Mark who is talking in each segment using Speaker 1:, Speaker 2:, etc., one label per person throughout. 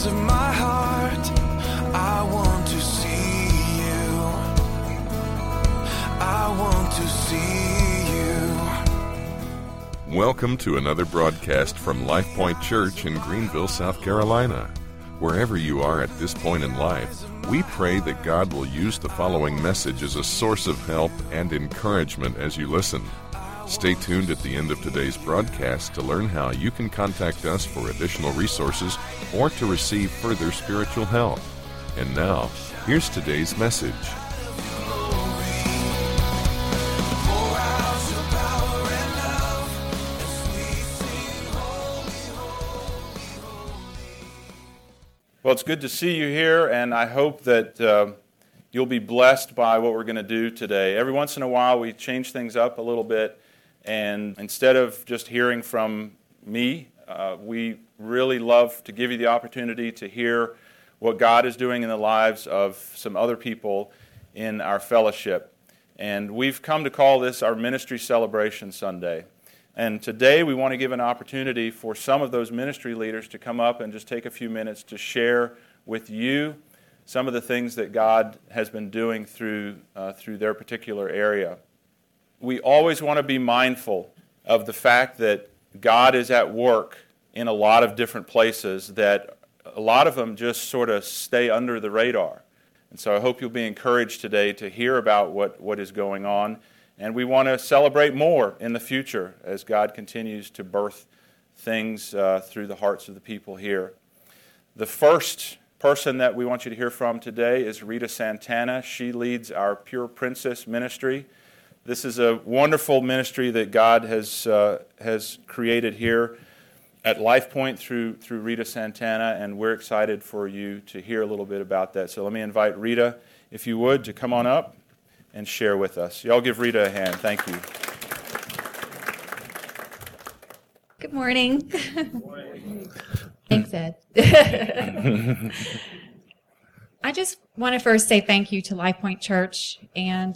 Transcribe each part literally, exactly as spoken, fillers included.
Speaker 1: eyes of my heart, I want to see you. I want to see you.
Speaker 2: Welcome to another broadcast from Life Point Church in Greenville, South Carolina. Wherever you are at this point in life, we pray that God will use the following message as a source of help and encouragement as you listen. Stay tuned at the end of today's broadcast to learn how you can contact us for additional resources or to receive further spiritual help. And now, here's today's message.
Speaker 3: Well, it's good to see you here, and I hope that uh, you'll be blessed by what we're going to do today. Every once in a while, we change things up a little bit, and instead of just hearing from me, uh, we really love to give you the opportunity to hear what God is doing in the lives of some other people in our fellowship. And we've come to call this our Ministry Celebration Sunday. And today we want to give an opportunity for some of those ministry leaders to come up and just take a few minutes to share with you some of the things that God has been doing through uh, through their particular area. We always want to be mindful of the fact that God is at work in a lot of different places, that a lot of them just sort of stay under the radar. And so I hope you'll be encouraged today to hear about what, what is going on. And we want to celebrate more in the future as God continues to birth things uh, through the hearts of the people here. The first person that we want you to hear from today is Rita Santana. She leads our Pure Princess ministry. This is a wonderful ministry that God has uh, has created here at Life Point through, through Rita Santana, and we're excited for you to hear a little bit about that. So let me invite Rita, if you would, to come on up and share with us. Y'all give Rita a hand. Thank you.
Speaker 4: Good morning. Good morning. Thanks, Ed. I just want to first say thank you to Life Point Church and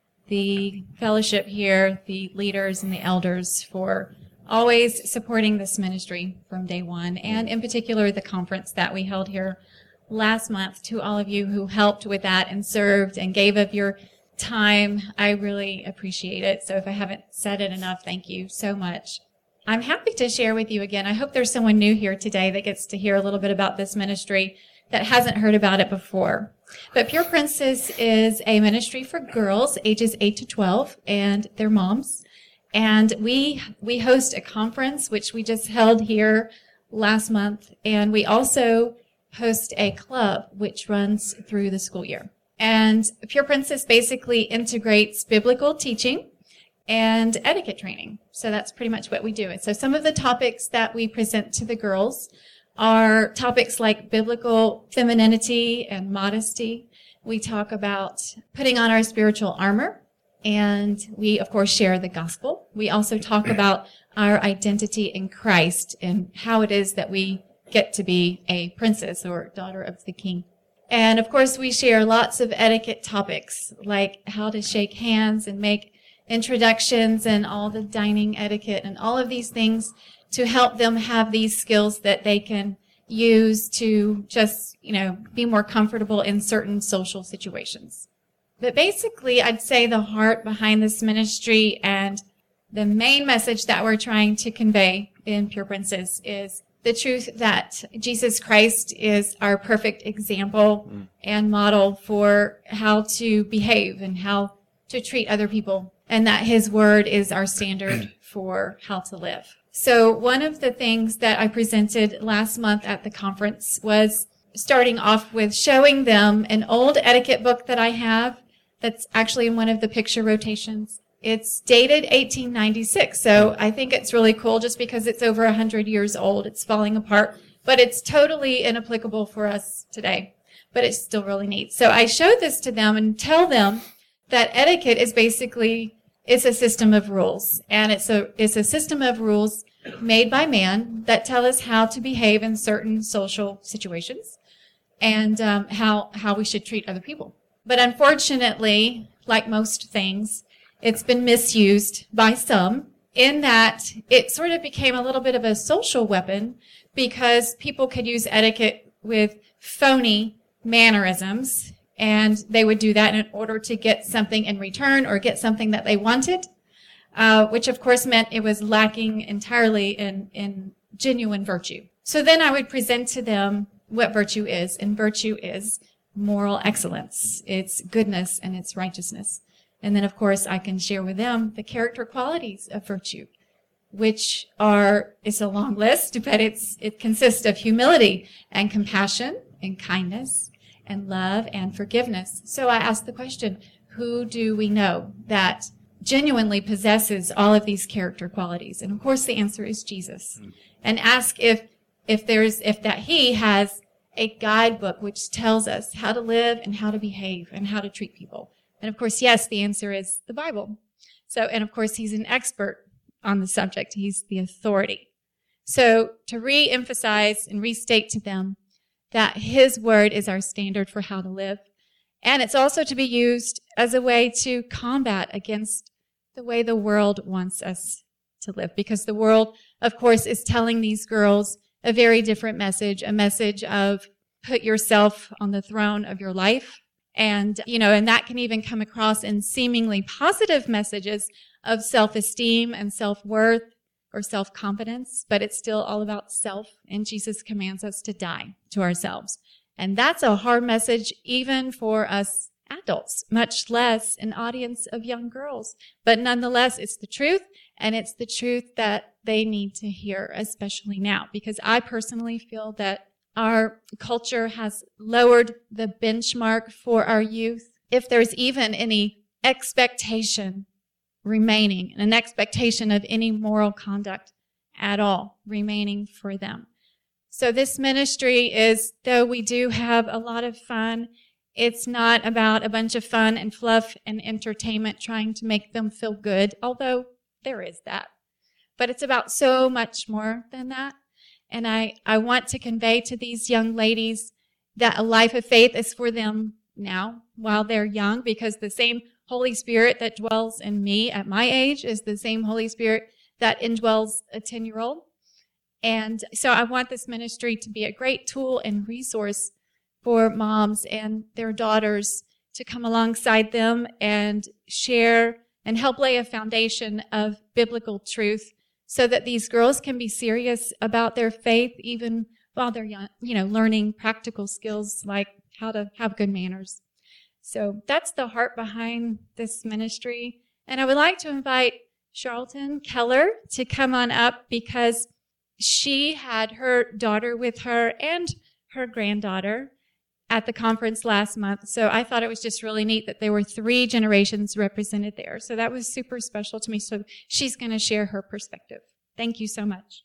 Speaker 4: the fellowship here, the leaders and the elders, for always supporting this ministry from day one, and in particular the conference that we held here last month. To all of you who helped with that and served and gave of your time, I really appreciate it. So if I haven't said it enough, thank you so much. I'm happy to share with you again. I hope there's someone new here today that gets to hear a little bit about this ministry that hasn't heard about it before. But Pure Princess is a ministry for girls ages eight to twelve and their moms. And we we host a conference, which we just held here last month. And we also host a club, which runs through the school year. And Pure Princess basically integrates biblical teaching and etiquette training. So that's pretty much what we do. And so some of the topics that we present to the girls are topics like biblical femininity and modesty. We talk about putting on our spiritual armor, and we, of course, share the gospel. We also talk about our identity in Christ and how it is that we get to be a princess or daughter of the king. And, of course, we share lots of etiquette topics, like how to shake hands and make introductions and all the dining etiquette and all of these things to help them have these skills that they can use to just, you know, be more comfortable in certain social situations. But basically, I'd say the heart behind this ministry and the main message that we're trying to convey in Pure Princess is the truth that Jesus Christ is our perfect example mm. and model for how to behave and how to treat other people, and that his word is our standard for how to live. So one of the things that I presented last month at the conference was starting off with showing them an old etiquette book that I have that's actually in one of the picture rotations. It's dated eighteen ninety-six, so I think it's really cool just because it's over one hundred years old. It's falling apart, but it's totally inapplicable for us today, but it's still really neat. So I showed this to them and tell them that etiquette is basically, it's a system of rules, and it's a it's a system of rules made by man that tell us how to behave in certain social situations and um, how how we should treat other people. But unfortunately, like most things, it's been misused by some in that it sort of became a little bit of a social weapon because people could use etiquette with phony mannerisms, and they would do that in order to get something in return or get something that they wanted, uh, which of course meant it was lacking entirely in, in genuine virtue. So then I would present to them what virtue is, and virtue is moral excellence. It's goodness and it's righteousness. And then, of course, I can share with them the character qualities of virtue, which are, it's a long list, but it's it consists of humility and compassion and kindness and love and forgiveness. So I ask the question, who do we know that genuinely possesses all of these character qualities? And of course, the answer is Jesus. And ask if if there's if that he has a guidebook which tells us how to live and how to behave and how to treat people. And of course, yes, the answer is the Bible. So, and of course, he's an expert on the subject. He's the authority. So to re-emphasize and restate to them that his word is our standard for how to live. And it's also to be used as a way to combat against the way the world wants us to live. Because the world, of course, is telling these girls a very different message, a message of put yourself on the throne of your life. And, you know, and that can even come across in seemingly positive messages of self-esteem and self-worth or self-confidence, but it's still all about self, and Jesus commands us to die to ourselves. And that's a hard message even for us adults, much less an audience of young girls. But nonetheless, it's the truth, and it's the truth that they need to hear, especially now, because I personally feel that our culture has lowered the benchmark for our youth. If there's even any expectation remaining, an expectation of any moral conduct at all remaining for them. So this ministry is, though we do have a lot of fun, it's not about a bunch of fun and fluff and entertainment trying to make them feel good, although there is that. But it's about so much more than that. And I, I want to convey to these young ladies that a life of faith is for them now while they're young, because the same Holy Spirit that dwells in me at my age is the same Holy Spirit that indwells a ten-year-old. And so I want this ministry to be a great tool and resource for moms and their daughters to come alongside them and share and help lay a foundation of biblical truth so that these girls can be serious about their faith even while they're young, you know, learning practical skills like how to have good manners. So that's the heart behind this ministry. And I would like to invite Charlton Keller to come on up, because she had her daughter with her and her granddaughter at the conference last month. So I thought it was just really neat that there were three generations represented there. So that was super special to me. So she's going to share her perspective. Thank you so much.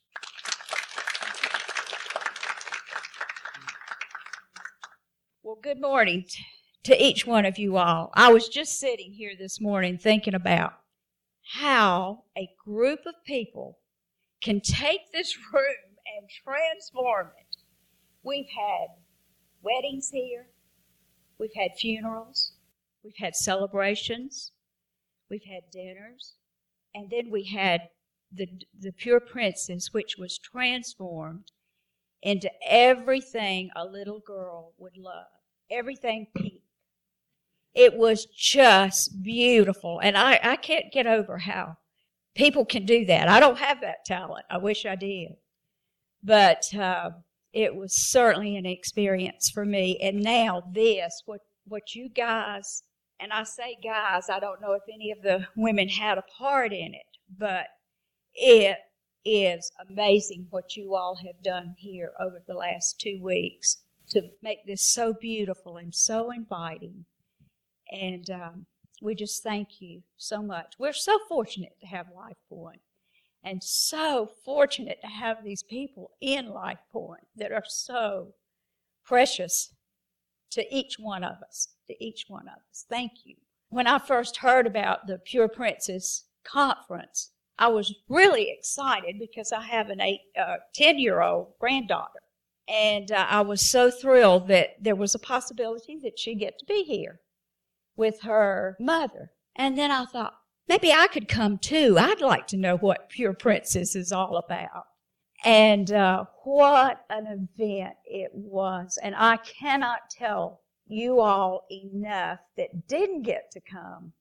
Speaker 5: Well, good morning t- to each one of you all. I was just sitting here this morning thinking about how a group of people can take this room and transform it. We've had weddings here. We've had funerals. We've had celebrations. We've had dinners. And then we had the, the Pure Princess, which was transformed into everything a little girl would love. Everything pink. It was just beautiful. And I, I can't get over how people can do that. I don't have that talent. I wish I did. But uh, it was certainly an experience for me. And now this, what, what you guys, and I say guys, I don't know if any of the women had a part in it, but it is amazing what you all have done here over the last two weeks to make this so beautiful and so inviting. And um, we just thank you so much. We're so fortunate to have Life Point, and so fortunate to have these people in Life Point that are so precious to each one of us, to each one of us. Thank you. When I first heard about the Pure Princess Conference, I was really excited because I have an eight, uh, ten-year-old granddaughter. And uh, I was so thrilled that there was a possibility that she'd get to be here with her mother. And then I thought, maybe I could come too. I'd like to know what Pure Princess is all about. And uh, what an event it was. And I cannot tell you all enough that didn't get to come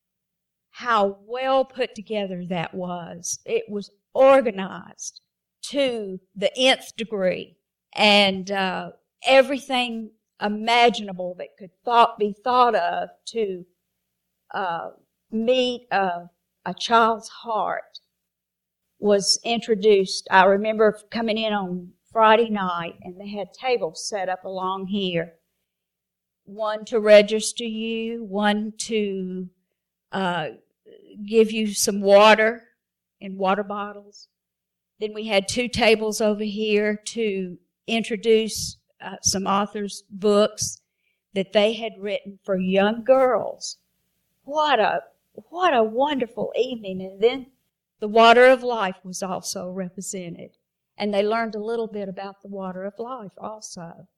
Speaker 5: how well put together that was. It was organized to the nth degree, and uh, everything imaginable that could thought, be thought of to uh, meet a, a child's heart was introduced. I remember coming in on Friday night, and they had tables set up along here. One to register you, one to uh, give you some water in water bottles. Then we had two tables over here to introduce uh, some authors' books that they had written for young girls. What a what a wonderful evening! And then the water of life was also represented, and they learned a little bit about the water of life also.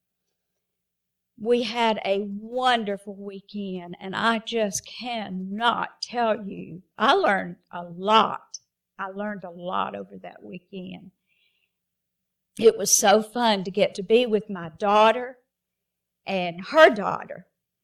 Speaker 5: We had a wonderful weekend, and I just cannot tell you. I learned a lot. I learned a lot over that weekend. It was so fun to get to be with my daughter and her daughter.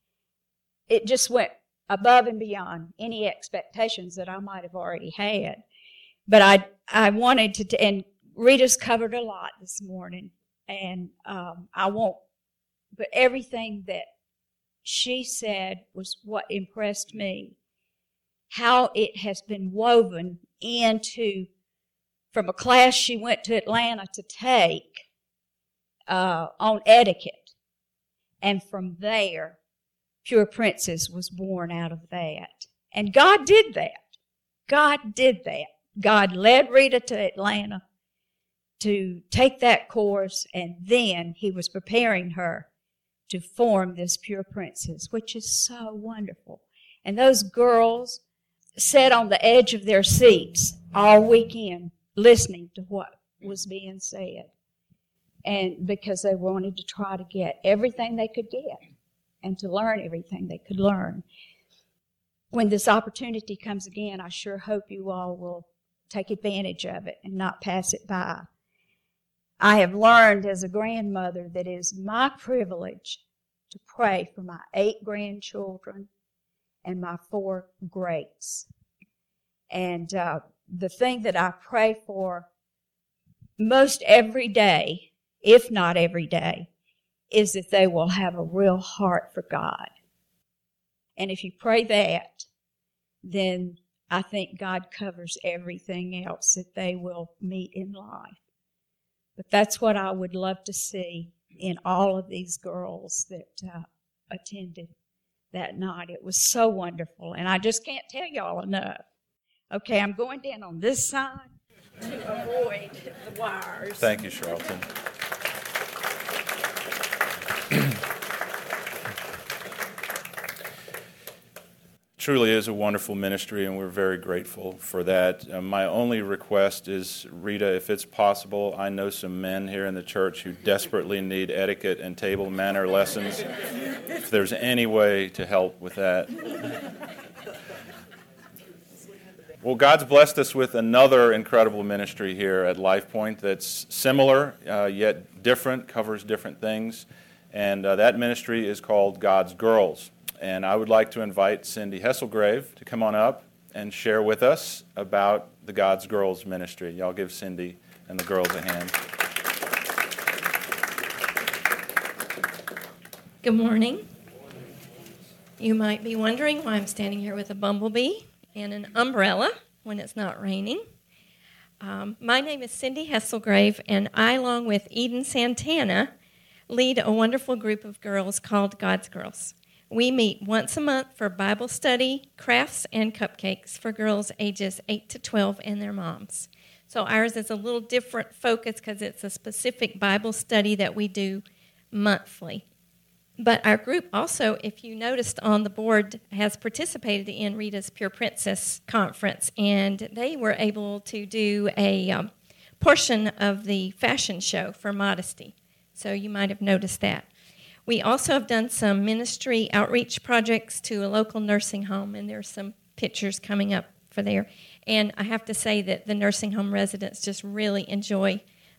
Speaker 5: It just went above and beyond any expectations that I might have already had. But I I wanted to, and Rita's covered a lot this morning, and um, I won't, but everything that she said was what impressed me. How it has been woven into, from a class she went to Atlanta to take uh, on etiquette. And from there, Pure Princess was born out of that. And God did that. God did that. God led Rita to Atlanta to take that course, and then He was preparing her to form this Pure Princess, which is so wonderful. And those girls sat on the edge of their seats all weekend listening to what was being said, and because they wanted to try to get everything they could get and to learn everything they could learn. When this opportunity comes again, I sure hope you all will take advantage of it and not pass it by. I have learned as a grandmother that it is my privilege to pray for my eight grandchildren and my four greats. And uh, the thing that I pray for most every day, if not every day, is that they will have a real heart for God. And if you pray that, then I think God covers everything else that they will meet in life. But that's what I would love to see in all of these girls that uh, attended that night. It was so wonderful, and I just can't tell y'all enough. Okay, I'm going down on this side to avoid the wires.
Speaker 3: Thank you, Charlton. Truly is a wonderful ministry, and we're very grateful for that. Uh, my only request is, Rita, if it's possible, I know some men here in the church who desperately need etiquette and table manner lessons. If there's any way to help with that. Well, God's blessed us with another incredible ministry here at Life Point that's similar, uh, yet different, covers different things. And uh, that ministry is called God's Girls. And I would like to invite Cindy Hesselgrave to come on up and share with us about the God's Girls ministry. Y'all give Cindy and the girls a hand.
Speaker 6: Good morning. You might be wondering why I'm standing here with a bumblebee and an umbrella when it's not raining. Um, my name is Cindy Hesselgrave, and I, along with Eden Santana, lead a wonderful group of girls called God's Girls. We meet once a month for Bible study, crafts, and cupcakes for girls ages eight to twelve and their moms. So ours is a little different focus because it's a specific Bible study that we do monthly. But our group also, if you noticed on the board, has participated in Rita's Pure Princess Conference, and they were able to do a um, portion of the fashion show for Modesty. So you might have noticed that. We also have done some ministry outreach projects to a local nursing home, and there's some pictures coming up for there. And I have to say that the nursing home residents just really enjoy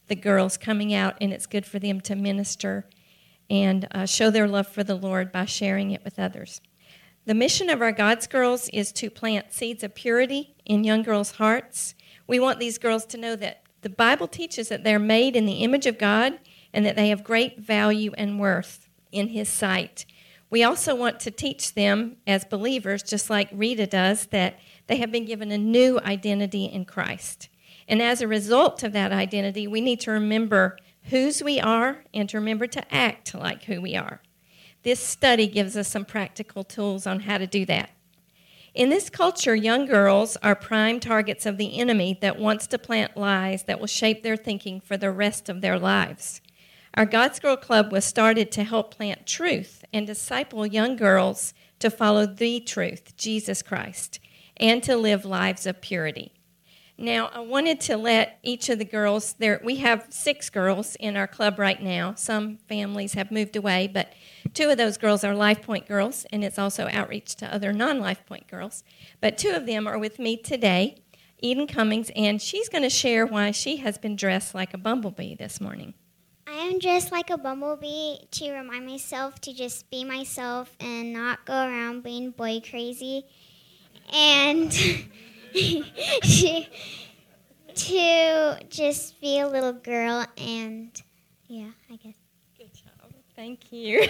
Speaker 6: the girls coming out, and it's good for them to minister and uh, show their love for the Lord by sharing it with others. The mission of our God's Girls is to plant seeds of purity in young girls' hearts. We want these girls to know that the Bible teaches that they're made in the image of God and that they have great value and worth in His sight. We also want to teach them as believers, just like Rita does, that they have been given a new identity in Christ. And as a result of that identity, we need to remember whose we are and to remember to act like who we are. This study gives us some practical tools on how to do that. In this culture, young girls are prime targets of the enemy that wants to plant lies that will shape their thinking for the rest of their lives. Our God's Girl Club was started to help plant truth and disciple young girls to follow the truth, Jesus Christ, and to live lives of purity. Now, I wanted to let each of the girls, there we have six girls in our club right now. Some families have moved away, but two of those girls are Life Point girls, and it's also outreach to other non-Life Point girls. But two of them are with me today, Eden Cummings, and she's going to share why she has been dressed like a bumblebee this morning.
Speaker 7: I am dressed like a bumblebee to remind myself to just be myself and not go around being boy crazy. And to just be a little girl, and yeah, I guess.
Speaker 6: Good job. Thank you.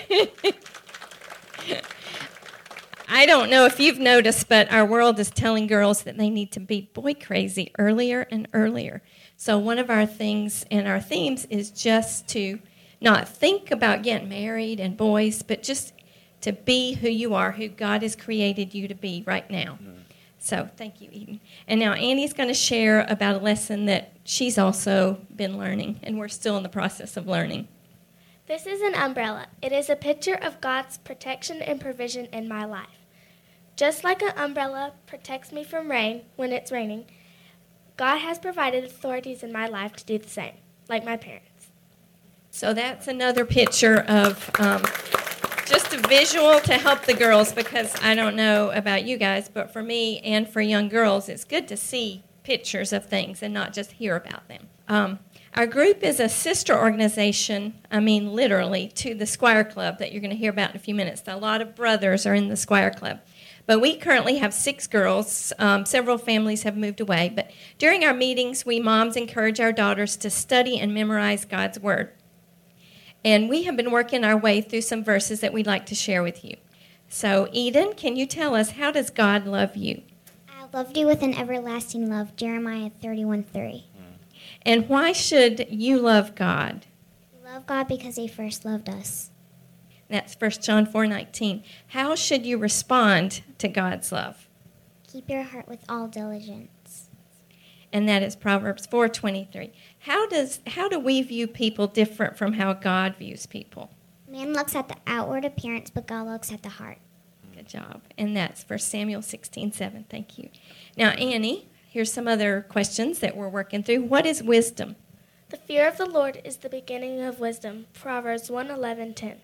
Speaker 6: I don't know if you've noticed, but our world is telling girls that they need to be boy crazy earlier and earlier. So one of our things and our themes is just to not think about getting married and boys, but just to be who you are, who God has created you to be right now. Mm. So thank you, Eden. And now Annie's going to share about a lesson that she's also been learning, and we're still in the process of learning.
Speaker 8: This is an umbrella. It is a picture of God's protection and provision in my life. Just like an umbrella protects me from rain when it's raining, God has provided authorities in my life to do the same, like my parents.
Speaker 6: So that's another picture of um, just a visual to help the girls, because I don't know about you guys, but for me and for young girls, it's good to see pictures of things and not just hear about them. Um, our group is a sister organization, I mean literally, to the Squire Club that you're going to hear about in a few minutes. A lot of brothers are in the Squire Club. But we currently have six girls. Um, several families have moved away. But during our meetings, we moms encourage our daughters to study and memorize God's Word. And we have been working our way through some verses that we'd like to share with you. So, Eden, can you tell us, how does God love you?
Speaker 7: I loved you with an everlasting love, Jeremiah thirty-one three.
Speaker 6: And why should you love God?
Speaker 7: We love God because He first loved us.
Speaker 6: That's First John four nineteen. How should you respond to God's love?
Speaker 7: Keep your heart with all diligence.
Speaker 6: And that is Proverbs four twenty-three. How does how do we view people different from how God views people?
Speaker 7: Man looks at the outward appearance, but God looks at the heart.
Speaker 6: Good job. And that's First Samuel sixteen seven. Thank you. Now, Annie, here's some other questions that we're working through. What is wisdom?
Speaker 8: The fear of the Lord is the beginning of wisdom, Proverbs one eleven ten.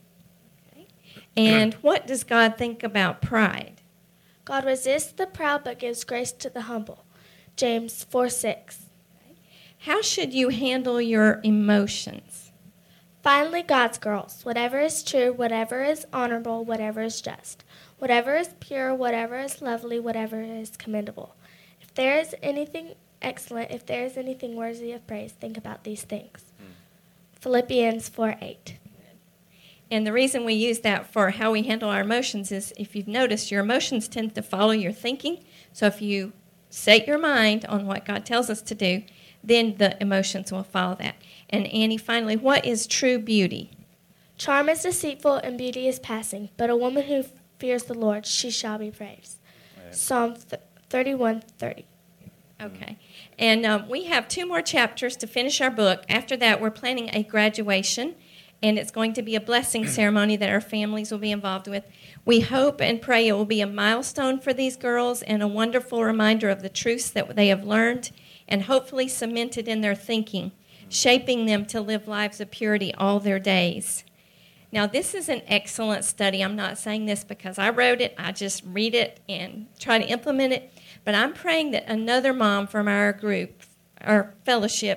Speaker 6: And what does God think about pride?
Speaker 8: God resists the proud but gives grace to the humble, James four six.
Speaker 6: How should you handle your emotions?
Speaker 8: Finally, God's girls, whatever is true, whatever is honorable, whatever is just, whatever is pure, whatever is lovely, whatever is commendable. If there is anything excellent, if there is anything worthy of praise, think about these things. Mm. Philippians four eight.
Speaker 6: And the reason we use that for how we handle our emotions is, if you've noticed, your emotions tend to follow your thinking. So if you set your mind on what God tells us to do, then the emotions will follow that. And Annie, finally, what is true beauty?
Speaker 8: Charm is deceitful and beauty is passing, but a woman who fears the Lord, she shall be praised. Right. Psalm thirty-one thirty.
Speaker 6: Okay. And um, we have two more chapters to finish our book. After that, we're planning a graduation, and it's going to be a blessing ceremony that our families will be involved with. We hope and pray it will be a milestone for these girls and a wonderful reminder of the truths that they have learned and hopefully cemented in their thinking, shaping them to live lives of purity all their days. Now, this is an excellent study. I'm not saying this because I wrote it. I just read it and try to implement it. But I'm praying that another mom from our group, our fellowship,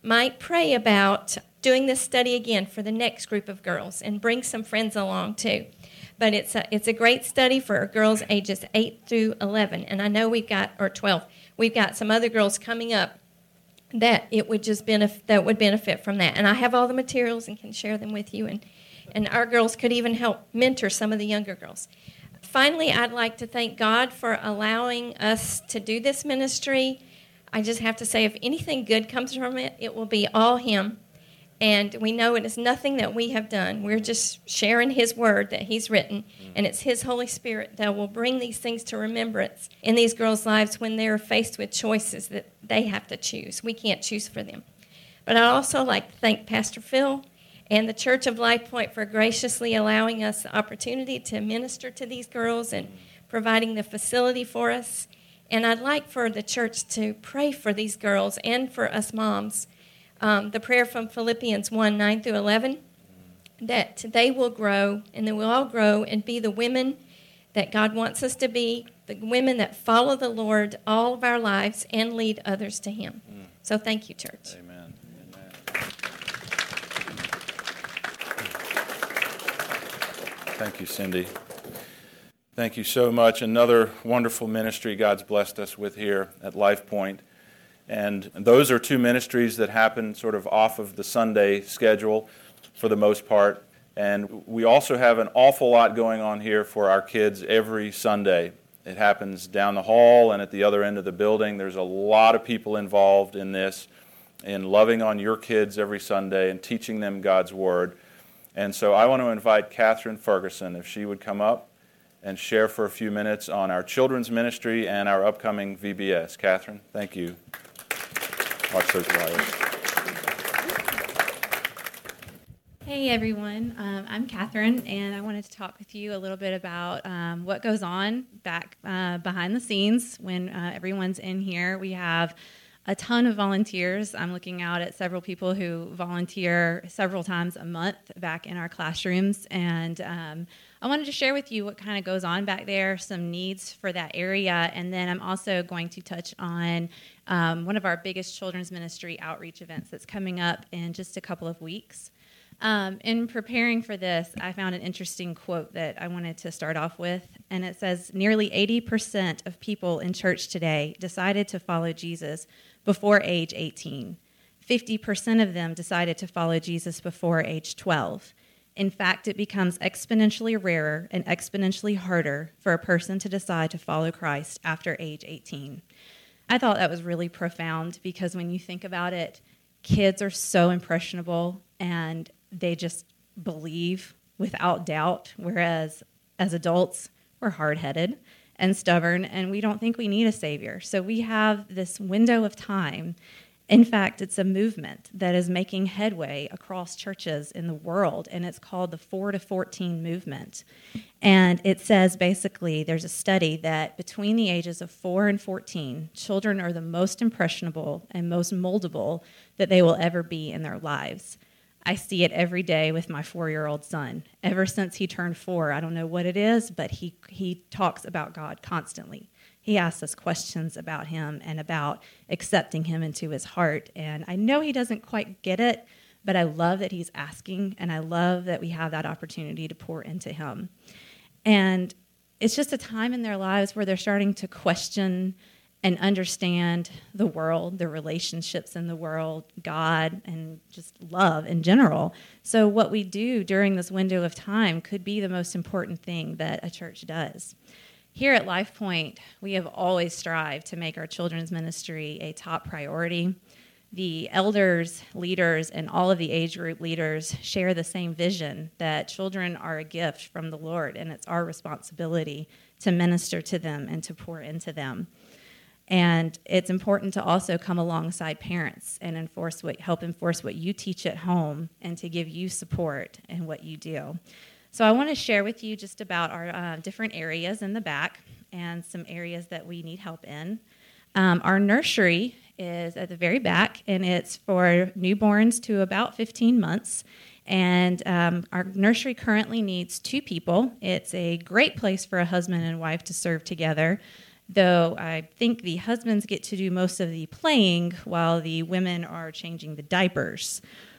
Speaker 6: might pray about doing this study again for the next group of girls and bring some friends along too. But it's a, it's a great study for girls ages eight through eleven. And I know we've got, or twelve, we've got some other girls coming up that it would just benefit, that would benefit from that. And I have all the materials and can share them with you. And, and our girls could even help mentor some of the younger girls. Finally, I'd like to thank God for allowing us to do this ministry. I just have to say, if anything good comes from it, it will be all Him. And we know it is nothing that we have done. We're just sharing His word that He's written, and it's His Holy Spirit that will bring these things to remembrance in these girls' lives when they're faced with choices that they have to choose. We can't choose for them. But I'd also like to thank Pastor Phil and the Church of Life Point for graciously allowing us the opportunity to minister to these girls and providing the facility for us. And I'd like for the church to pray for these girls and for us moms. Um, the prayer from Philippians one, nine through eleven, that they will grow, and that we'll all grow and be the women that God wants us to be, the women that follow the Lord all of our lives and lead others to Him. Mm. So thank you, church.
Speaker 3: Amen. Amen. Thank you, Cindy. Thank you so much. Another wonderful ministry God's blessed us with here at Life Point. And those are two ministries that happen sort of off of the Sunday schedule for the most part. And we also have an awful lot going on here for our kids every Sunday. It happens down the hall and at the other end of the building. There's a lot of people involved in this, in loving on your kids every Sunday and teaching them God's Word. And so I want to invite Catherine Ferguson, if she would come up and share for a few minutes on our children's ministry and our upcoming V B S. Catherine, thank you. Watch those wires.
Speaker 9: Hey everyone, um, I'm Catherine, and I wanted to talk with you a little bit about um, what goes on back uh, behind the scenes when uh, everyone's in here. We have a ton of volunteers. I'm looking out at several people who volunteer several times a month back in our classrooms, and um, I wanted to share with you what kind of goes on back there, some needs for that area, and then I'm also going to touch on um, one of our biggest children's ministry outreach events that's coming up in just a couple of weeks. Um, in preparing for this, I found an interesting quote that I wanted to start off with, and it says, nearly eighty percent of people in church today decided to follow Jesus before age eighteen. fifty percent of them decided to follow Jesus before age twelve. In fact, it becomes exponentially rarer and exponentially harder for a person to decide to follow Christ after age eighteen. I thought that was really profound because when you think about it, kids are so impressionable and they just believe without doubt, whereas as adults, we're hard-headed and stubborn, and we don't think we need a Savior. So we have this window of time. In fact, it's a movement that is making headway across churches in the world, and it's called the four to fourteen movement. And it says basically, there's a study that between the ages of four and fourteen, children are the most impressionable and most moldable that they will ever be in their lives. I see it every day with my four-year-old son. Ever since he turned four, I don't know what it is, but he, he talks about God constantly. He asks us questions about him and about accepting him into his heart. And I know he doesn't quite get it, but I love that he's asking, and I love that we have that opportunity to pour into him. And it's just a time in their lives where they're starting to question and understand the world, the relationships in the world, God, and just love in general. So what we do during this window of time could be the most important thing that a church does. Here at Life Point, we have always strived to make our children's ministry a top priority. The elders, leaders, and all of the age group leaders share the same vision that children are a gift from the Lord, and it's our responsibility to minister to them and to pour into them. And it's important to also come alongside parents and enforce what, help enforce what you teach at home and to give you support in what you do. So I want to share with you just about our uh, different areas in the back and some areas that we need help in. Um, our nursery is at the very back, and it's for newborns to about fifteen months. And um, our nursery currently needs two people. It's a great place for a husband and wife to serve together. though I think the husbands get to do most of the playing while the women are changing the diapers.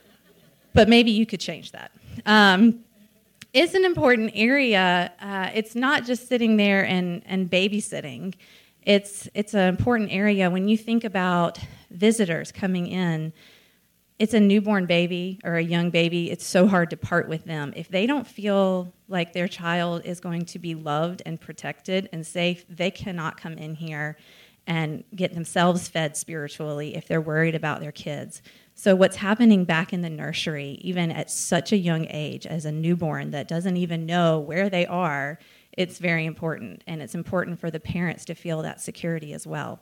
Speaker 9: But maybe you could change that. Um, it's an important area. Uh, it's not just sitting there and, and babysitting. It's, it's an important area when you think about visitors coming in. It's a newborn baby or a young baby. It's so hard to part with them. If they don't feel like their child is going to be loved and protected and safe, they cannot come in here and get themselves fed spiritually if they're worried about their kids. So what's happening back in the nursery, even at such a young age as a newborn that doesn't even know where they are, it's very important. And it's important for the parents to feel that security as well.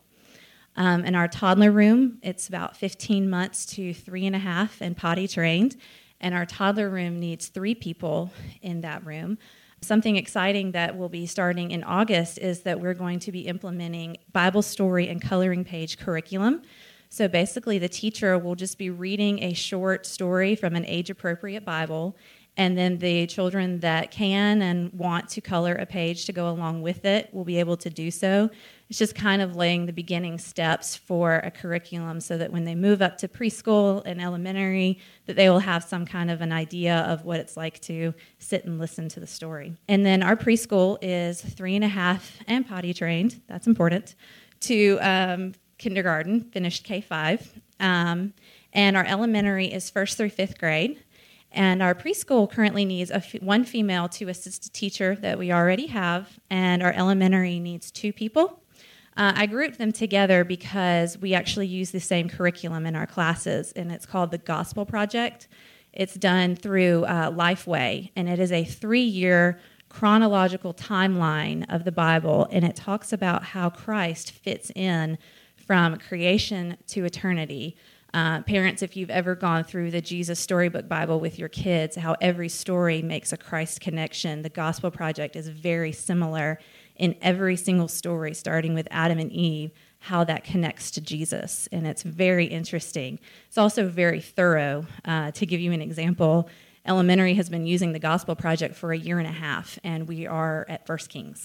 Speaker 9: Um, in our toddler room, it's about fifteen months to three and a half and potty trained. And our toddler room needs three people in that room. Something exciting that will be starting in August is that we're going to be implementing Bible story and coloring page curriculum. So basically the teacher will just be reading a short story from an age-appropriate Bible, and then the children that can and want to color a page to go along with it will be able to do so. It's just kind of laying the beginning steps for a curriculum so that when they move up to preschool and elementary, that they will have some kind of an idea of what it's like to sit and listen to the story. And then our preschool is three and a half and potty trained, that's important, to um, kindergarten, finished K five. Um, and our elementary is first through fifth grade. And our preschool currently needs a f- one female to assist a teacher that we already have, and our elementary needs two people. Uh, I grouped them together because we actually use the same curriculum in our classes, and it's called the Gospel Project. It's done through uh, Lifeway, and it is a three-year chronological timeline of the Bible, and it talks about how Christ fits in from creation to eternity. Uh, parents, if you've ever gone through the Jesus Storybook Bible with your kids, how every story makes a Christ connection. The Gospel Project is very similar in every single story, starting with Adam and Eve, how that connects to Jesus. And it's very interesting. It's also very thorough. Uh, to give you an example, elementary has been using the Gospel Project for a year and a half, and we are at First Kings.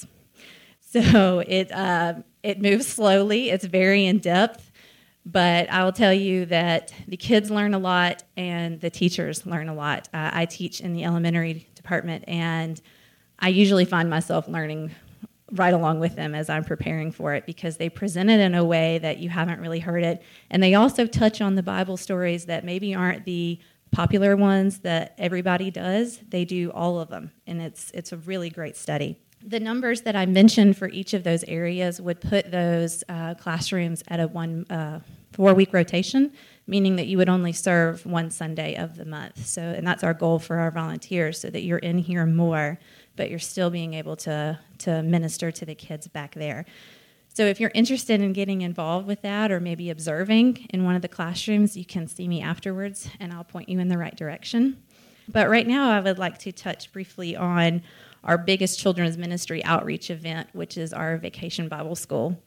Speaker 9: So it uh, it moves slowly. It's very in-depth. But I will tell you that the kids learn a lot and the teachers learn a lot. Uh, I teach in the elementary department, and I usually find myself learning right along with them as I'm preparing for it because they present it in a way that you haven't really heard it. And they also touch on the Bible stories that maybe aren't the popular ones that everybody does. They do all of them, and it's it's a really great study. The numbers that I mentioned for each of those areas would put those uh, classrooms at a one uh, four-week rotation, meaning that you would only serve one Sunday of the month. So, and that's our goal for our volunteers, so that you're in here more, but you're still being able to to minister to the kids back there. So if you're interested in getting involved with that or maybe observing in one of the classrooms, you can see me afterwards, and I'll point you in the right direction. But right now, I would like to touch briefly on our biggest children's ministry outreach event, which is our Vacation Bible School.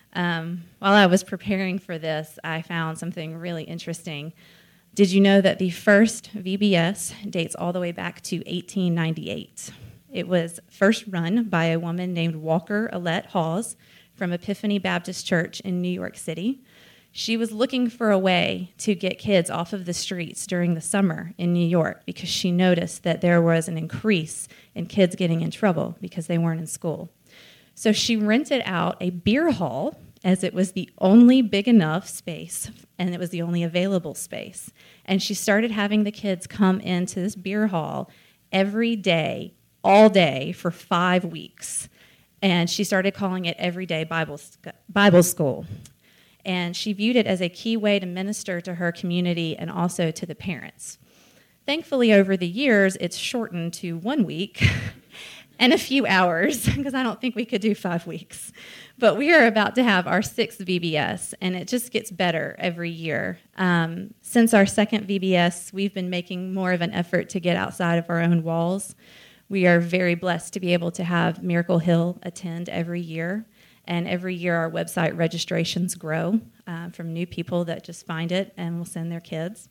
Speaker 9: Um, while I was preparing for this, I found something really interesting. Did you know that the first V B S dates all the way back to eighteen ninety-eight? It was first run by a woman named Walker Alette Hawes from Epiphany Baptist Church in New York City. She was looking for a way to get kids off of the streets during the summer in New York because she noticed that there was an increase in kids getting in trouble because they weren't in school. So she rented out a beer hall, as it was the only big enough space and it was the only available space. And she started having the kids come into this beer hall every day, all day, for five weeks. And she started calling it Everyday Bible, Bible School. And she viewed it as a key way to minister to her community and also to the parents. Thankfully, over the years, it's shortened to one week and a few hours, because I don't think we could do five weeks. But we are about to have our sixth V B S, and it just gets better every year. Um, since our second V B S, we've been making more of an effort to get outside of our own walls. We are very blessed to be able to have Miracle Hill attend every year. And every year our website registrations grow uh, from new people that just find it and will send their kids.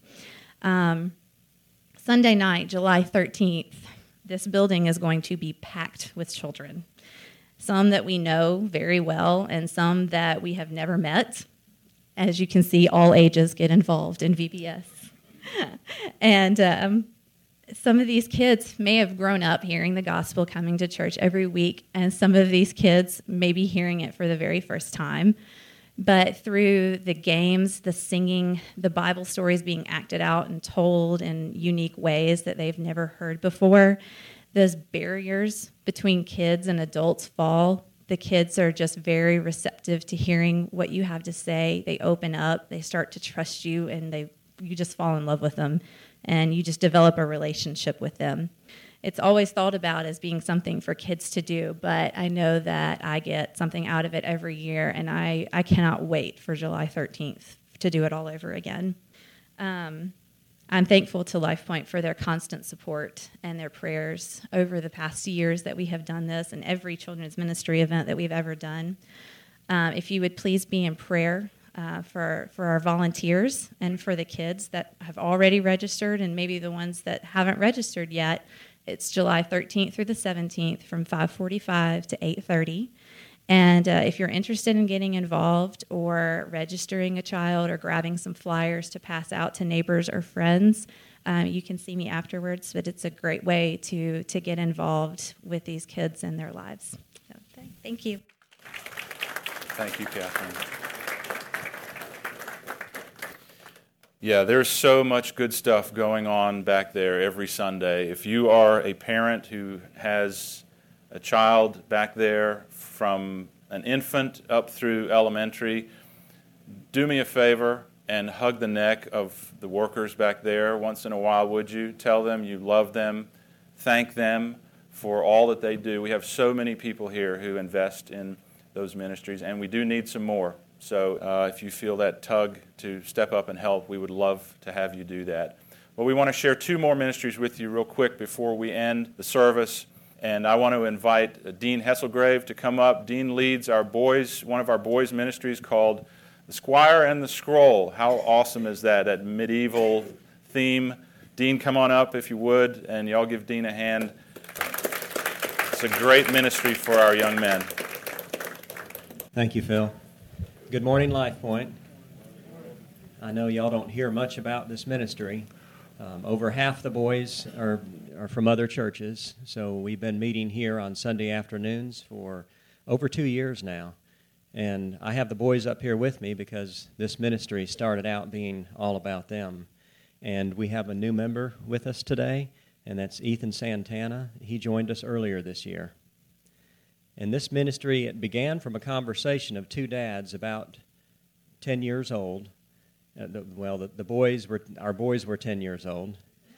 Speaker 9: Um, Sunday night, July thirteenth, this building is going to be packed with children. some that we know very well and some that we have never met. As you can see, all ages get involved in V B S. and um, some of these kids may have grown up hearing the gospel, coming to church every week, and some of these kids may be hearing it for the very first time. But through the games, the singing, the Bible stories being acted out and told in unique ways that they've never heard before, those barriers between kids and adults fall. The kids are just very receptive to hearing what you have to say. They open up, they start to trust you, and they you just fall in love with them, and you just develop a relationship with them. It's always thought about as being something for kids to do, but I know that I get something out of it every year, and I, I cannot wait for July thirteenth to do it all over again. Um, I'm thankful to LifePoint for their constant support and their prayers over the past years that we have done this and every children's ministry event that we've ever done. Um, if you would please be in prayer uh, for, for our volunteers and for the kids that have already registered and maybe the ones that haven't registered yet. It's July thirteenth through the seventeenth from five forty-five to eight thirty. And uh, if you're interested in getting involved or registering a child or grabbing some flyers to pass out to neighbors or friends, um, you can see me afterwards. But it's a great way to, to get involved with these kids and their lives. So, thank you.
Speaker 3: Thank you, Catherine. Yeah, there's so much good stuff going on back there every Sunday. If you are a parent who has a child back there from an infant up through elementary, do me a favor and hug the neck of the workers back there once in a while, would you? Tell them you love them. Thank them for all that they do. We have so many people here who invest in those ministries, and we do need some more. So uh, if you feel that tug to step up and help, we would love to have you do that. Well, we want to share two more ministries with you real quick before we end the service. And I want to invite Dean Hesselgrave to come up. Dean leads our boys, one of our boys' ministries called The Squire and the Scroll. How awesome is that, that medieval theme? Dean, come on up if you would, and y'all give Dean a hand. It's a great ministry for our young men.
Speaker 10: Thank you, Phil. Good morning, LifePoint. I know y'all don't hear much about this ministry. Um, over half the boys are, are from other churches, so we've been meeting here on Sunday afternoons for over two years now. And I have the boys up here with me because this ministry started out being all about them. And we have a new member with us today, and that's Ethan Santana. He joined us earlier this year. And this ministry, it began from a conversation of two dads about ten years old. Uh, the, well, the, the boys were, our boys were ten years old.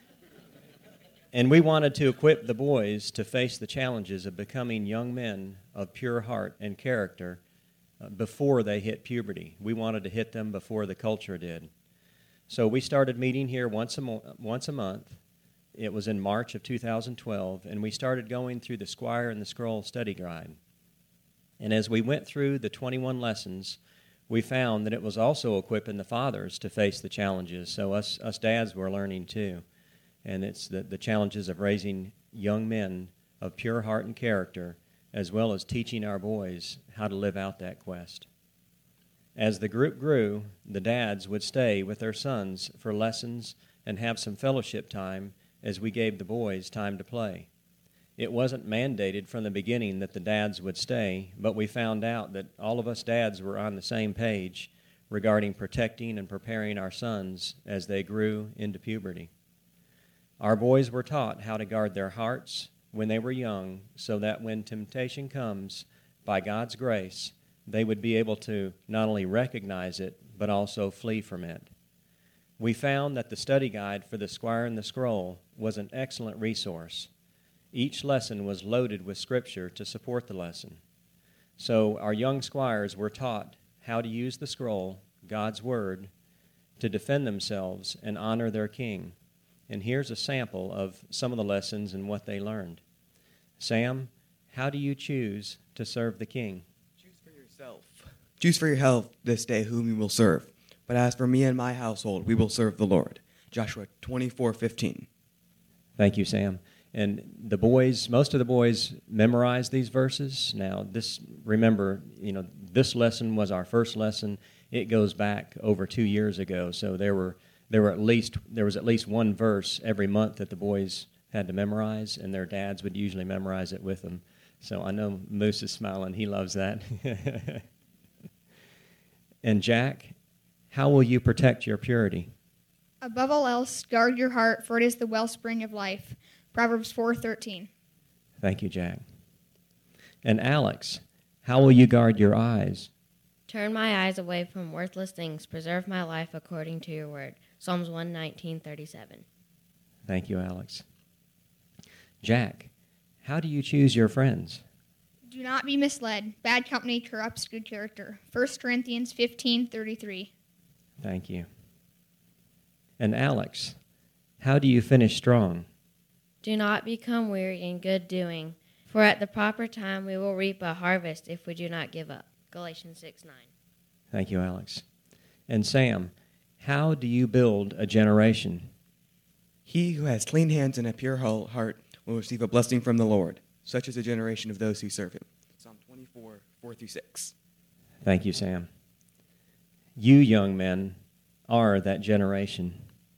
Speaker 10: And we wanted to equip the boys to face the challenges of becoming young men of pure heart and character uh, before they hit puberty. We wanted to hit them before the culture did. So we started meeting here once a, mo- once a month. It was in March of two thousand twelve, and we started going through the Squire and the Scroll study guide. And as we went through the twenty-one lessons, we found that it was also equipping the fathers to face the challenges. So us us dads were learning too. And it's the, the challenges of raising young men of pure heart and character, as well as teaching our boys how to live out that quest. As the group grew, the dads would stay with their sons for lessons and have some fellowship time as we gave the boys time to play. It wasn't mandated from the beginning that the dads would stay, but we found out that all of us dads were on the same page regarding protecting and preparing our sons as they grew into puberty. Our boys were taught how to guard their hearts when they were young so that when temptation comes, by God's grace, they would be able to not only recognize it, but also flee from it. We found that the study guide for the Squire and the Scroll was an excellent resource. Each lesson was loaded with Scripture to support the lesson. So our young squires were taught how to use the scroll, God's Word, to defend themselves and honor their king. And here's a sample of some of the lessons and what they learned. Sam, how do you choose to serve the king?
Speaker 11: Choose for yourself. Choose for your health this day whom you will serve. But as for me and my household, we will serve the Lord. Joshua twenty-four fifteen.
Speaker 10: Thank you, Sam. And the boys, most of the boys memorized these verses. Now, this, remember, you know, this lesson was our first lesson. It goes back over two years ago, so there were there were at least there was at least one verse every month that the boys had to memorize, and their dads would usually memorize it with them. So I know Moose is smiling; he loves that. And Jack, how will you protect your purity?
Speaker 12: Above all else, guard your heart, for it is the wellspring of life. Proverbs four thirteen.
Speaker 10: Thank you, Jack. And Alex, how will you guard your eyes?
Speaker 13: Turn my eyes away from worthless things. Preserve my life according to your word. Psalms one nineteen thirty-seven.
Speaker 10: Thank you, Alex. Jack, how do you choose your friends?
Speaker 12: Do not be misled. Bad company corrupts good character. First Corinthians fifteen thirty-three.
Speaker 10: Thank you. And Alex, how do you finish strong?
Speaker 13: Do not become weary in good doing, for at the proper time we will reap a harvest if we do not give up. Galatians six nine.
Speaker 10: Thank you, Alex. And Sam, how do you build a generation?
Speaker 11: He who has clean hands and a pure heart will receive a blessing from the Lord. Such is a generation of those who serve him. Psalm twenty-four, four through six.
Speaker 10: Thank you, Sam. You young men are that generation.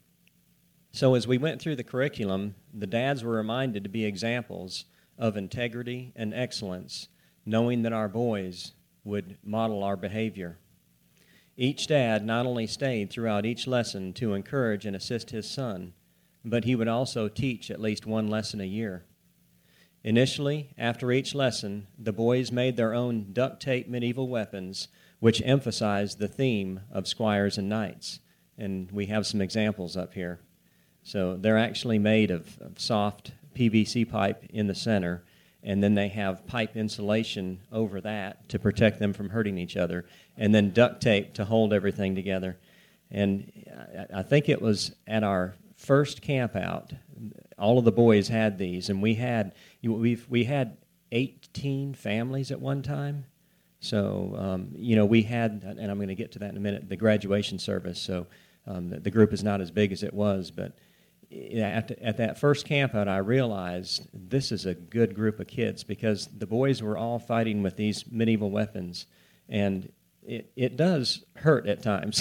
Speaker 10: So as we went through the curriculum, the dads were reminded to be examples of integrity and excellence, knowing that our boys would model our behavior. Each dad not only stayed throughout each lesson to encourage and assist his son, but he would also teach at least one lesson a year. Initially, after each lesson, the boys made their own duct tape medieval weapons, which emphasized the theme of squires and knights. And we have some examples up here. So they're actually made of, of soft P V C pipe in the center, and then they have pipe insulation over that to protect them from hurting each other, and then duct tape to hold everything together. And I, I think it was at our first camp out, all of the boys had these, and we had we've we had eighteen families at one time. So um, you know, we had, and I'm going to get to that in a minute, the graduation service. So um, the, the group is not as big as it was, but At, at that first camp out, I realized this is a good group of kids because the boys were all fighting with these medieval weapons, and it, it does hurt at times,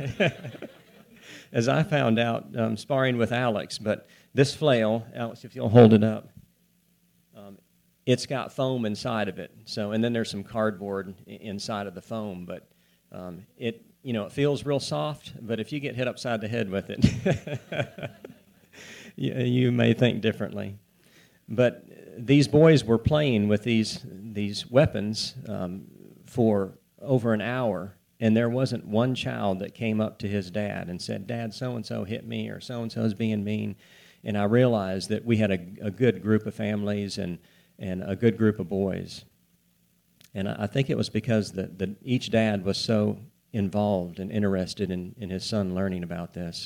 Speaker 10: as I found out um, sparring with Alex. But this flail, Alex, if you'll hold it up, um, it's got foam inside of it. So, and then there's some cardboard inside of the foam, but um, it, you know, it feels real soft. But if you get hit upside the head with it. You may think differently. But these boys were playing with these these weapons um, for over an hour, and there wasn't one child that came up to his dad and said, "Dad, so-and-so hit me," or "So-and-so's being mean." And I realized that we had a, a good group of families and, and a good group of boys. And I, I think it was because the, the, each dad was so involved and interested in, in his son learning about this.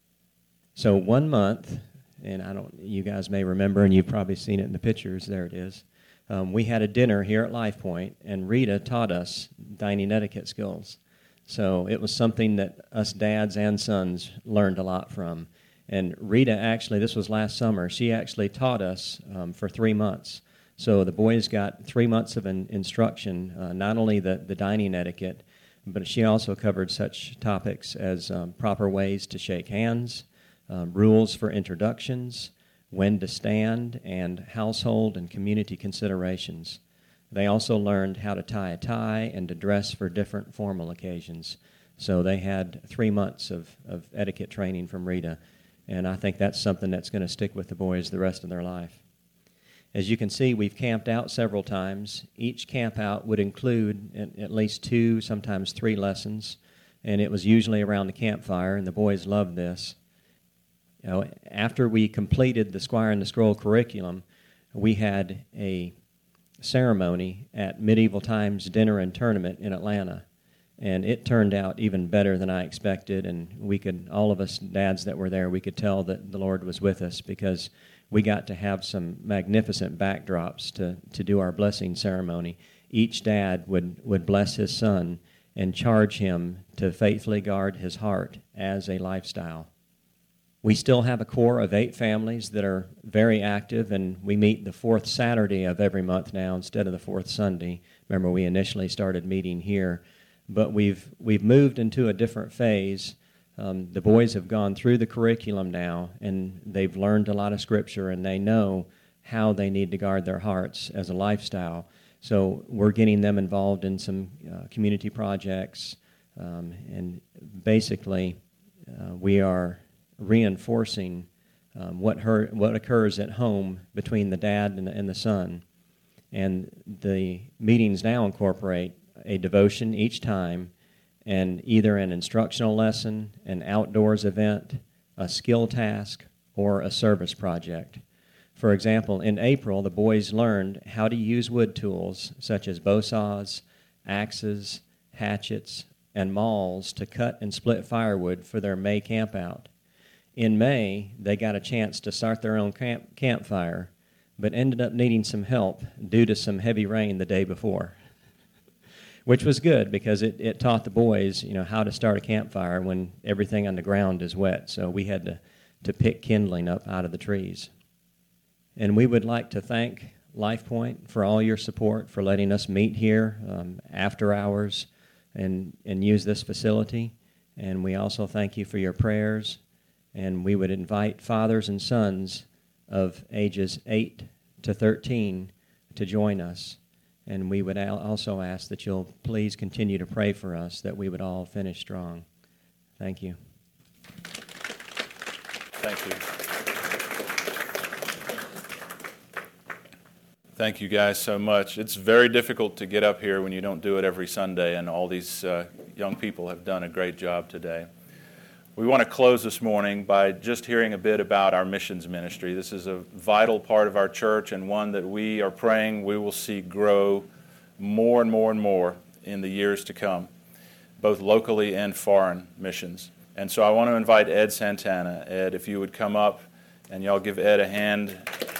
Speaker 10: So one month, and I don't, you guys may remember, and you've probably seen it in the pictures, there it is. Um, we had a dinner here at Life Point, and Rita taught us dining etiquette skills. So it was something that us dads and sons learned a lot from. And Rita actually, this was last summer, she actually taught us um, for three months. So the boys got three months of an instruction, uh, not only the, the dining etiquette, but she also covered such topics as um, proper ways to shake hands, Um, rules for introductions, when to stand, and household and community considerations. They also learned how to tie a tie and to dress for different formal occasions. So they had three months of, of etiquette training from Rita, and I think that's something that's going to stick with the boys the rest of their life. As you can see, we've camped out several times. Each camp out would include at, at least two, sometimes three lessons, and it was usually around the campfire, and the boys loved this. You know, after we completed the Squire and the Scroll curriculum, we had a ceremony at Medieval Times Dinner and Tournament in Atlanta, and it turned out even better than I expected. And we could, all of us dads that were there, we could tell that the Lord was with us because we got to have some magnificent backdrops to, to do our blessing ceremony. Each dad would, would bless his son and charge him to faithfully guard his heart as a lifestyle. We still have a core of eight families that are very active, and we meet the fourth Saturday of every month now instead of the fourth Sunday. Remember, we initially started meeting here, but we've we've moved into a different phase. Um, the boys have gone through the curriculum now, and they've learned a lot of Scripture, and they know how they need to guard their hearts as a lifestyle. So we're getting them involved in some uh, community projects, um, and basically uh, we are reinforcing um, what her, what occurs at home between the dad and the, and the son. And the meetings now incorporate a devotion each time, and either an instructional lesson, an outdoors event, a skill task, or a service project. For example, in April, the boys learned how to use wood tools such as bow saws, axes, hatchets, and mauls to cut and split firewood for their May campout. In May, they got a chance to start their own camp campfire, but ended up needing some help due to some heavy rain the day before, which was good because it, it taught the boys, you know, how to start a campfire when everything on the ground is wet. So we had to, to pick kindling up out of the trees. And we would like to thank LifePoint for all your support, for letting us meet here um, after hours and, and use this facility. And we also thank you for your prayers. And we would invite fathers and sons of ages eight to thirteen to join us. And we would al- also ask that you'll please continue to pray for us, that we would all finish strong. Thank you.
Speaker 3: Thank you. Thank you guys so much. It's very difficult to get up here when you don't do it every Sunday, and all these uh, young people have done a great job today. We want to close this morning by just hearing a bit about our missions ministry. This is a vital part of our church, and one that we are praying we will see grow more and more and more in the years to come, both locally and foreign missions. And so I want to invite Ed Santana. Ed, if you would come up, and y'all give Ed a hand.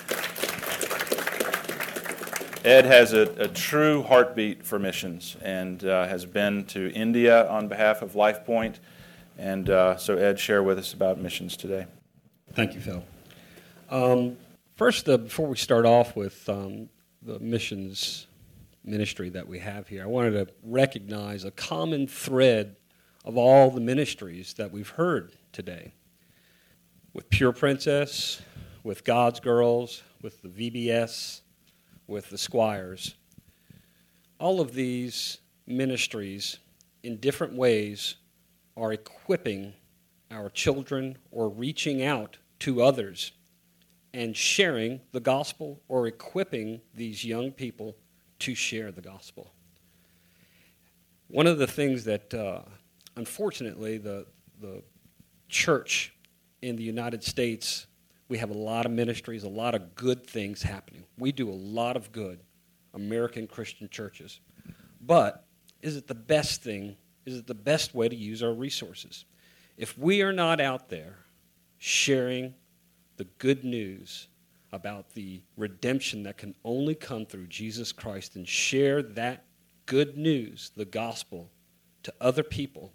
Speaker 3: Ed has a, a true heartbeat for missions and uh, has been to India on behalf of LifePoint. And uh, so, Ed, share with us about missions today.
Speaker 14: Thank you, Phil. Um, first, uh, before we start off with um, the missions ministry that we have here, I wanted to recognize a common thread of all the ministries that we've heard today. With Pure Princess, with God's Girls, with the V B S, with the Squires. All of these ministries, in different ways, are equipping our children or reaching out to others and sharing the gospel or equipping these young people to share the gospel. One of the things that, uh, unfortunately, the, the church in the United States, we have a lot of ministries, a lot of good things happening. We do a lot of good, American Christian churches. But is it the best thing? Is it the best way to use our resources? If we are not out there sharing the good news about the redemption that can only come through Jesus Christ and share that good news, the gospel, to other people,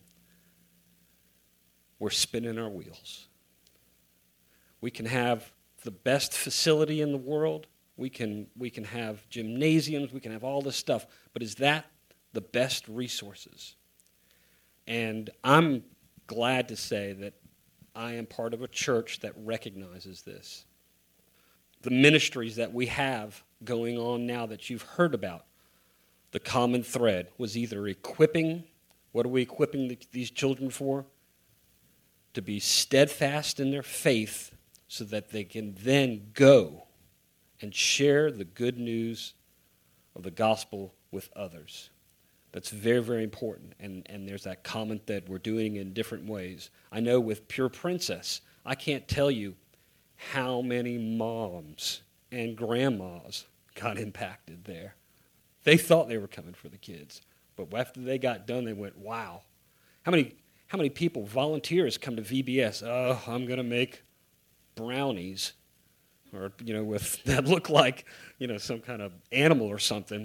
Speaker 14: we're spinning our wheels. We can have the best facility in the world. We can, we can have gymnasiums. We can have all this stuff. But is that the best resources? And I'm glad to say that I am part of a church that recognizes this. The ministries that we have going on now that you've heard about, the common thread was either equipping, what are we equipping the, these children for? To be steadfast in their faith so that they can then go and share the good news of the gospel with others. That's very, very important, and, and there's that common thread we're doing in different ways. I know with Pure Princess, I can't tell you how many moms and grandmas got impacted there. They thought they were coming for the kids, but after they got done, they went, wow. How many how many people, volunteers, come to V B S? Oh, I'm going to make brownies, or, you know, with that look like, you know, some kind of animal or something.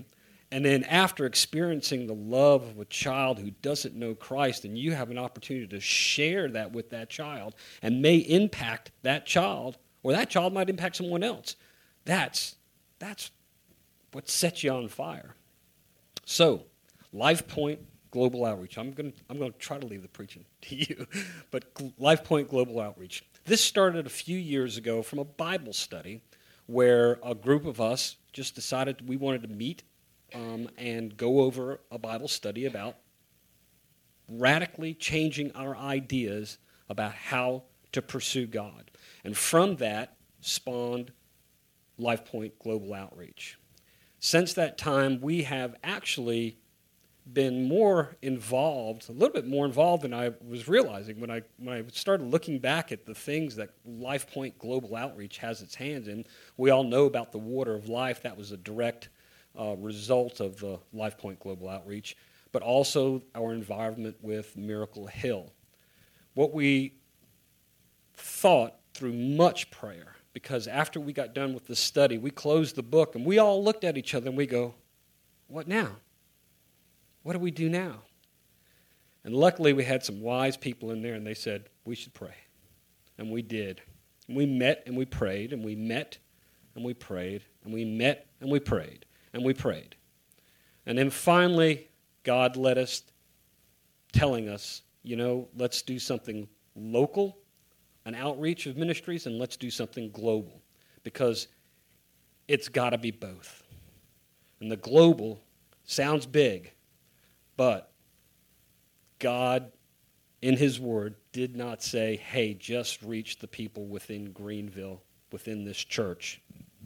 Speaker 14: And then after experiencing the love of a child who doesn't know Christ, and you have an opportunity to share that with that child and may impact that child, or that child might impact someone else, that's, that's what sets you on fire. So, LifePoint Global Outreach. I'm going to I'm going to try to leave the preaching to you, but LifePoint Global Outreach. This started a few years ago from a Bible study where a group of us just decided we wanted to meet um, and go over a Bible study about radically changing our ideas about how to pursue God. And from that spawned LifePoint Global Outreach. Since that time, we have actually been more involved, a little bit more involved than I was realizing when I when I started looking back at the things that LifePoint Global Outreach has its hands in. We all know about the Water of Life. That was a direct uh, result of the LifePoint Global Outreach, but also our involvement with Miracle Hill. What we thought through much prayer, because after we got done with the study, we closed the book and we all looked at each other and we go, what now? What do we do now? And luckily we had some wise people in there and they said, we should pray. And we did. And we met and we prayed and we met and we prayed and we met and we prayed and we prayed. And then finally God led us telling us, you know, let's do something local, an outreach of ministries, and let's do something global, because it's got to be both. And the global sounds big, but God, in His Word, did not say, hey, just reach the people within Greenville, within this church.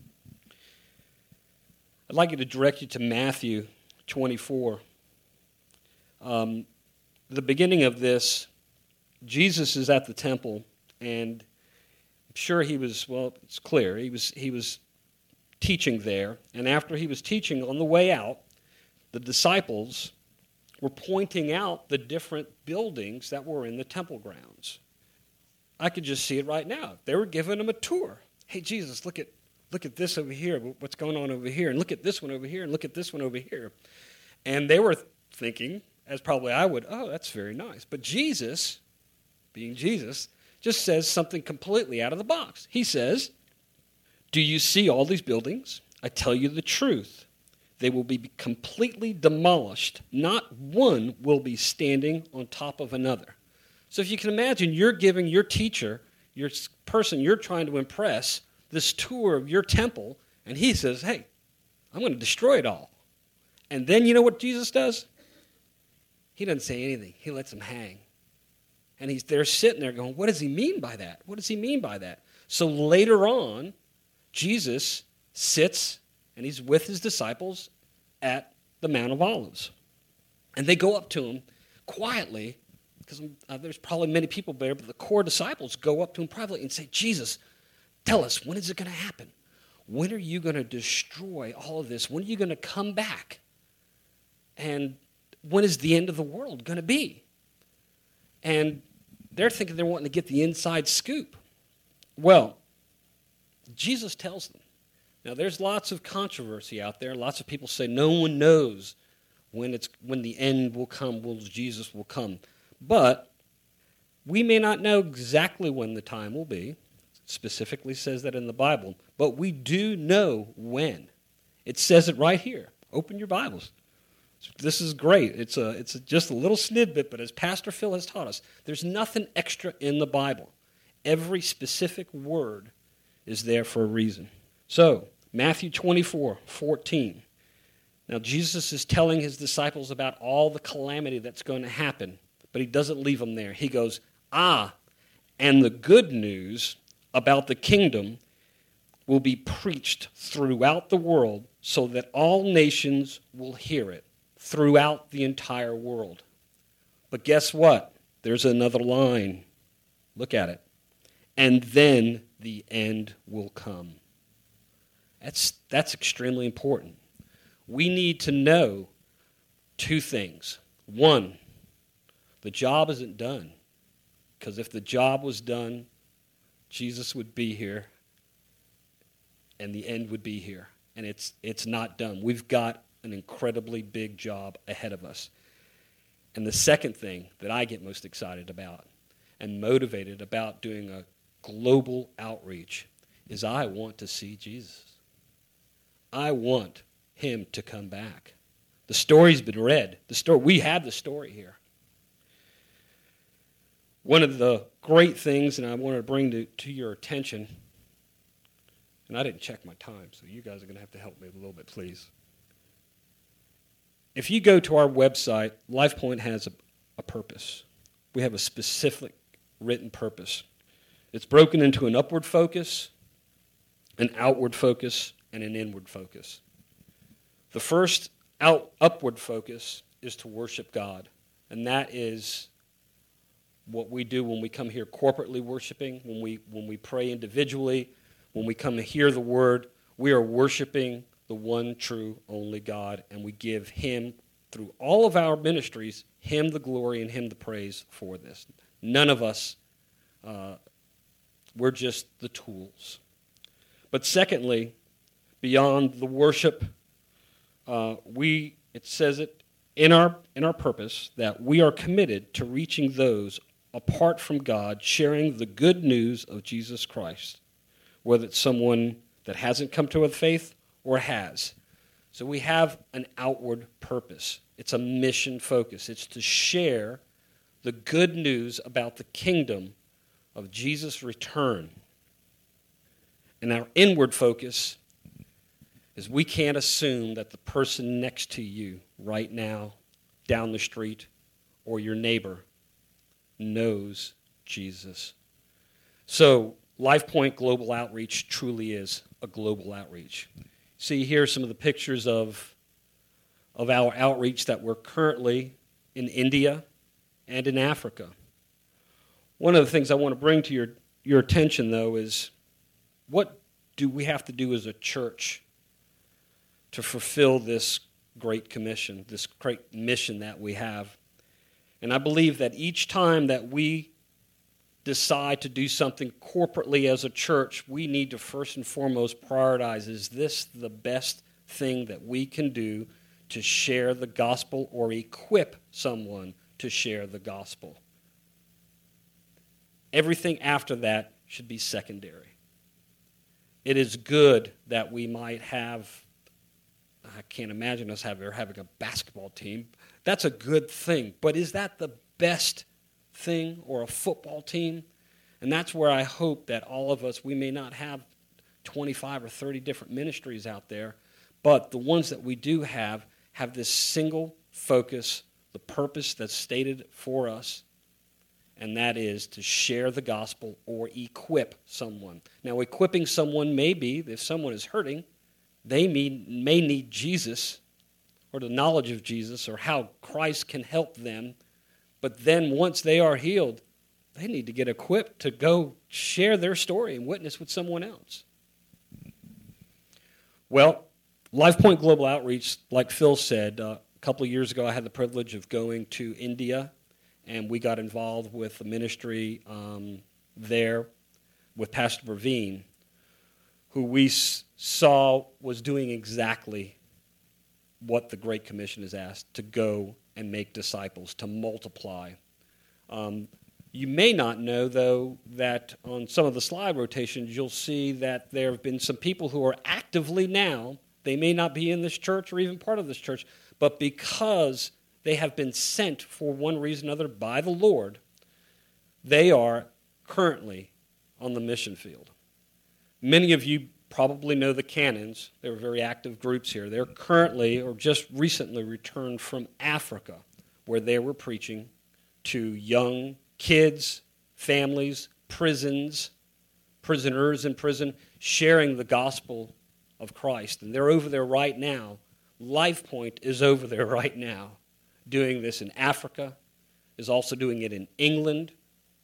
Speaker 14: I'd like you to direct you to Matthew twenty-four. Um, the beginning of this, Jesus is at the temple, and I'm sure he was, well, it's clear, he was he was teaching there. And after he was teaching, on the way out, the disciples were pointing out the different buildings that were in the temple grounds. I could just see it right now. They were giving him a tour. Hey, Jesus, look at look at this over here, what's going on over here, and look at this one over here, and look at this one over here. And they were thinking, as probably I would, oh, that's very nice. But Jesus, being Jesus, just says something completely out of the box. He says, do you see all these buildings? I tell you the truth. They will be completely demolished. Not one will be standing on top of another. So if you can imagine, you're giving your teacher, your person you're trying to impress, this tour of your temple, and he says, hey, I'm going to destroy it all. And then you know what Jesus does? He doesn't say anything. He lets them hang. And he's there sitting there going, what does he mean by that? What does he mean by that? So later on, Jesus sits and he's with his disciples at the Mount of Olives. And they go up to him quietly, because uh, there's probably many people there, but the core disciples go up to him privately and say, Jesus, tell us, when is it going to happen? When are you going to destroy all of this? When are you going to come back? And when is the end of the world going to be? And they're thinking they're wanting to get the inside scoop. Well, Jesus tells them. Now, there's lots of controversy out there. Lots of people say no one knows when it's when the end will come, when Jesus will come. But we may not know exactly when the time will be. It specifically says that in the Bible. But we do know when. It says it right here. Open your Bibles. This is great. It's a, it's a, just a little snippet, but as Pastor Phil has taught us, there's nothing extra in the Bible. Every specific word is there for a reason. So, Matthew twenty-four fourteen. Now, Jesus is telling his disciples about all the calamity that's going to happen, but he doesn't leave them there. He goes, ah, and the good news about the kingdom will be preached throughout the world so that all nations will hear it, throughout the entire world. But guess what? There's another line. Look at it. And then the end will come. That's, that's extremely important. We need to know two things. One, the job isn't done. Because if the job was done, Jesus would be here and the end would be here. And it's, it's not done. We've got an incredibly big job ahead of us. And the second thing that I get most excited about and motivated about doing a global outreach is I want to see Jesus. I want him to come back. The story's been read. The story, we have the story here. One of the great things, and I want to bring to, to your attention, and I didn't check my time, so you guys are going to have to help me a little bit, please. If you go to our website, LifePoint has a, a purpose. We have a specific written purpose. It's broken into an upward focus, an outward focus, and an inward focus. The first out, upward focus is to worship God, and that is what we do when we come here corporately worshiping, when we when we pray individually, when we come to hear the word. We are worshiping the one true only God, and we give him, through all of our ministries, him the glory and him the praise for this. None of us, uh, we're just the tools. But secondly, beyond the worship, uh, we it says it in our in our purpose that we are committed to reaching those apart from God, sharing the good news of Jesus Christ, whether it's someone that hasn't come to a faith or has. So we have an outward purpose. It's a mission focus. It's to share the good news about the kingdom of Jesus' return. And our inward focus is we can't assume that the person next to you right now, down the street, or your neighbor knows Jesus. So LifePoint Global Outreach truly is a global outreach. See here some of the pictures of, of our outreach that we're currently in India and in Africa. One of the things I want to bring to your, your attention, though, is what do we have to do as a church to fulfill this great commission, this great mission that we have? And I believe that each time that we decide to do something corporately as a church, we need to first and foremost prioritize, is this the best thing that we can do to share the gospel or equip someone to share the gospel? Everything after that should be secondary. It is good that we might have, I can't imagine us have, having a basketball team. That's a good thing. But is that the best thing, or a football team? And that's where I hope that all of us, we may not have twenty-five or thirty different ministries out there, but the ones that we do have, have this single focus, the purpose that's stated for us, and that is to share the gospel or equip someone. Now, equipping someone may be, if someone is hurting, they may, may need Jesus or the knowledge of Jesus or how Christ can help them. But then once they are healed, they need to get equipped to go share their story and witness with someone else. Well, LifePoint Global Outreach, like Phil said, uh, a couple of years ago I had the privilege of going to India, and we got involved with the ministry um, there with Pastor Praveen, who we s- saw was doing exactly what the Great Commission is asked, to go and make disciples, to multiply. Um, you may not know, though, that on some of the slide rotations, you'll see that there have been some people who are actively now, they may not be in this church or even part of this church, but because they have been sent for one reason or another by the Lord, they are currently on the mission field. Many of you probably know the Cannons. They were very active groups here. They're currently, or just recently, returned from Africa, where they were preaching to young kids, families, prisons, prisoners in prison, sharing the gospel of Christ. And they're over there right now. LifePoint is over there right now, doing this in Africa, is also doing it in England.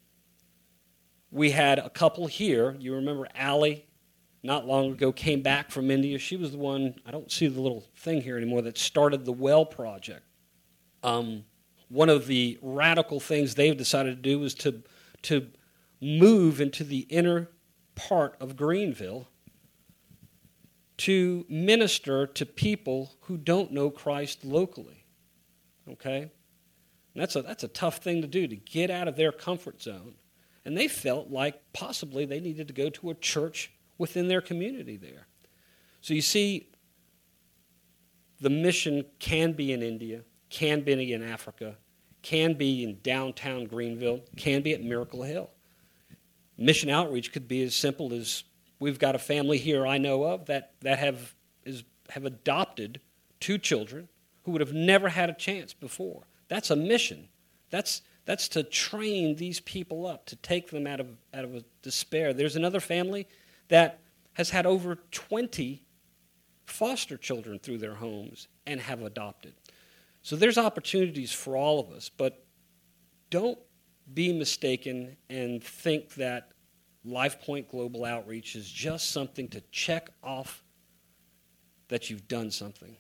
Speaker 14: We had a couple here. You remember Allie? Not long ago, came back from India. She was the one, I don't see the little thing here anymore, that started the Well Project. Um, one of the radical things they've decided to do is to, to move into the inner part of Greenville to minister to people who don't know Christ locally. Okay? And that's a, that's a tough thing to do, to get out of their comfort zone. And they felt like possibly they needed to go to a church within their community there. So you see, the mission can be in India, can be in Africa, can be in downtown Greenville, can be at Miracle Hill. Mission outreach could be as simple as we've got a family here I know of that, that have, is, have adopted two children who would have never had a chance before. That's a mission. That's, that's to train these people up, to take them out of, out of a despair. There's another family that has had over twenty foster children through their homes and have adopted. So there's opportunities for all of us, but don't be mistaken and think that LifePoint Global Outreach is just something to check off that you've done something.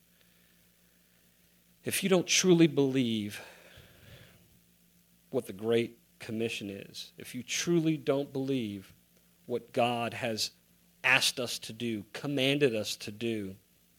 Speaker 14: If you don't truly believe what the Great Commission is, if you truly don't believe what God has asked us to do, commanded us to do,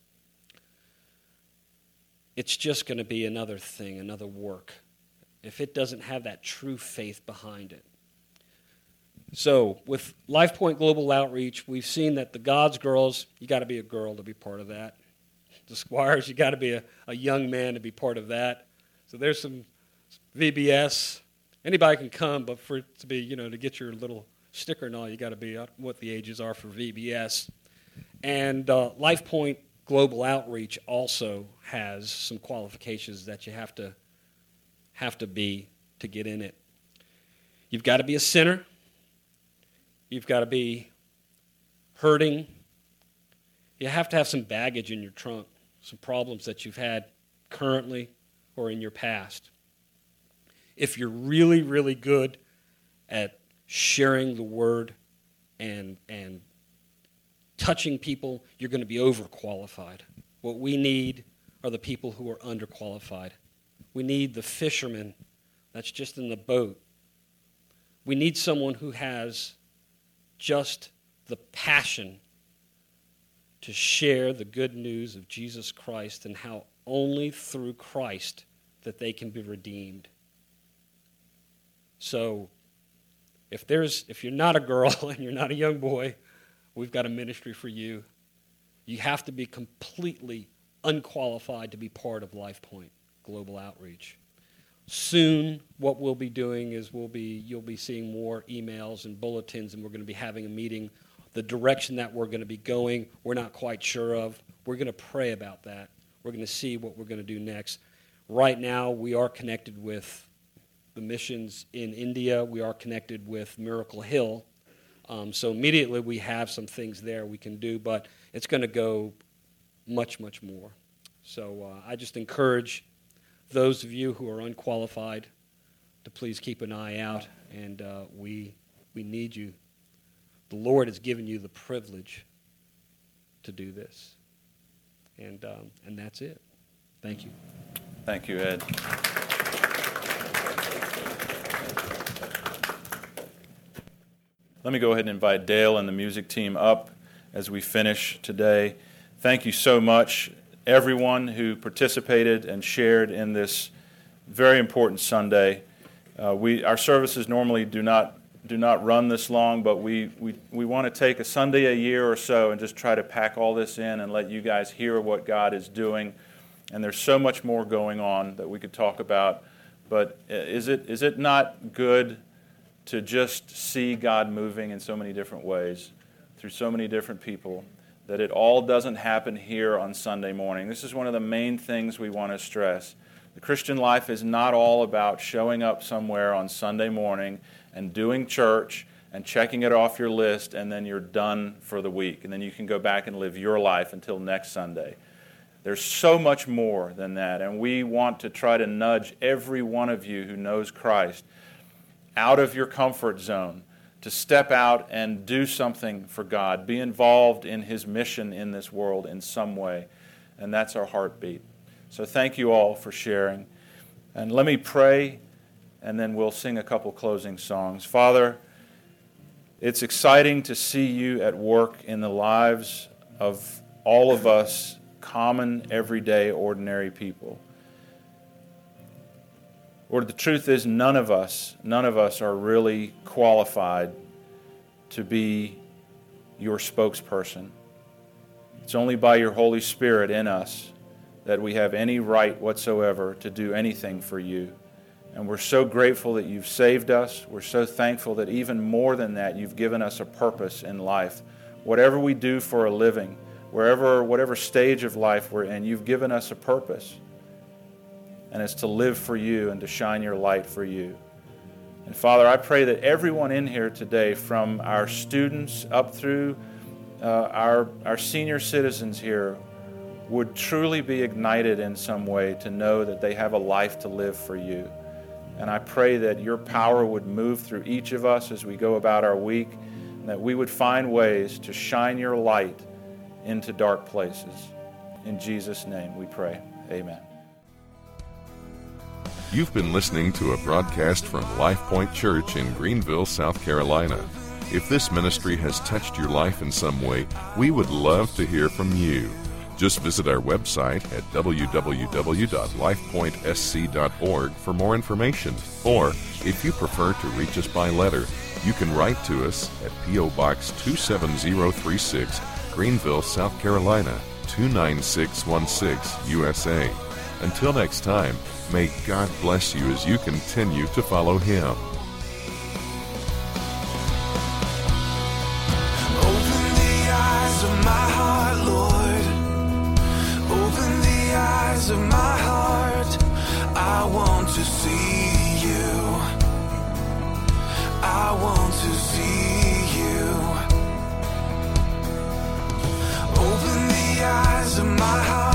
Speaker 14: it's just going to be another thing, another work, if it doesn't have that true faith behind it. So with LifePoint Global Outreach, we've seen that the God's girls, you got to be a girl to be part of that. The Squires, you got to be a, a young man to be part of that. So there's some V B S. Anybody can come, but for it to be, you know, to get your little sticker and all, you got to be what the ages are for V B S. And uh, LifePoint Global Outreach also has some qualifications that you have to have to be to get in it. You've got to be a sinner. You've got to be hurting. You have to have some baggage in your trunk, some problems that you've had currently or in your past. If you're really, really good at sharing the word and, and touching people, you're going to be overqualified. What we need are the people who are underqualified. We need the fisherman that's just in the boat. We need someone who has just the passion to share the good news of Jesus Christ and how only through Christ that they can be redeemed. So if there's if you're not a girl and you're not a young boy, we've got a ministry for you. You have to be completely unqualified to be part of LifePoint Global Outreach. Soon, what we'll be doing is we'll be you'll be seeing more emails and bulletins, and we're going to be having a meeting. The direction that we're going to be going, we're not quite sure of. We're going to pray about that. We're going to see what we're going to do next. Right now, we are connected with the missions in India. We are connected with Miracle Hill. Um, so immediately we have some things there we can do, but it's going to go much, much more. So uh, I just encourage those of you who are unqualified to please keep an eye out, and uh, we we need you. The Lord has given you the privilege to do this, and um, and that's it. Thank you.
Speaker 3: Thank you, Ed. Let me go ahead and invite Dale and the music team up as we finish today. Thank you so much, everyone who participated and shared in this very important Sunday. Uh, we our services normally do not do not run this long, but we, we, we want to take a Sunday a year or so and just try to pack all this in and let you guys hear what God is doing. And there's so much more going on that we could talk about. But is it is it not good to just see God moving in so many different ways through so many different people, that it all doesn't happen here on Sunday morning? This is one of the main things we want to stress. The Christian life is not all about showing up somewhere on Sunday morning and doing church and checking it off your list, and then you're done for the week, and then you can go back and live your life until next Sunday. There's so much more than that, and we want to try to nudge every one of you who knows Christ out of your comfort zone to step out and do something for God, be involved in His mission in this world in some way, and that's our heartbeat. So thank you all for sharing. And let me pray, and then we'll sing a couple closing songs. Father, it's exciting to see you at work in the lives of all of us common, everyday, ordinary people. Lord, the truth is none of us, none of us are really qualified to be your spokesperson. It's only by your Holy Spirit in us that we have any right whatsoever to do anything for you. And we're so grateful that you've saved us. We're so thankful that even more than that, you've given us a purpose in life. Whatever we do for a living, wherever, whatever stage of life we're in, you've given us a purpose. And it's to live for you and to shine your light for you. And Father, I pray that everyone in here today, from our students up through uh, our, our senior citizens here, would truly be ignited in some way to know that they have a life to live for you. And I pray that your power would move through each of us as we go about our week, and that we would find ways to shine your light into dark places. In Jesus' name we pray. Amen.
Speaker 2: You've been listening to a broadcast from Life Point Church in Greenville, South Carolina. If this ministry has touched your life in some way, we would love to hear from you. Just visit our website at w w w dot life point s c dot org for more information. Or, if you prefer to reach us by letter, you can write to us at P O Box two seven zero three six, Greenville, South Carolina, two nine six one six, U S A. Until next time, may God bless you as you continue to follow Him.
Speaker 1: Open the eyes of my heart, Lord. Open the eyes of my heart. I want to see you. I want to see you. Open the eyes of my heart.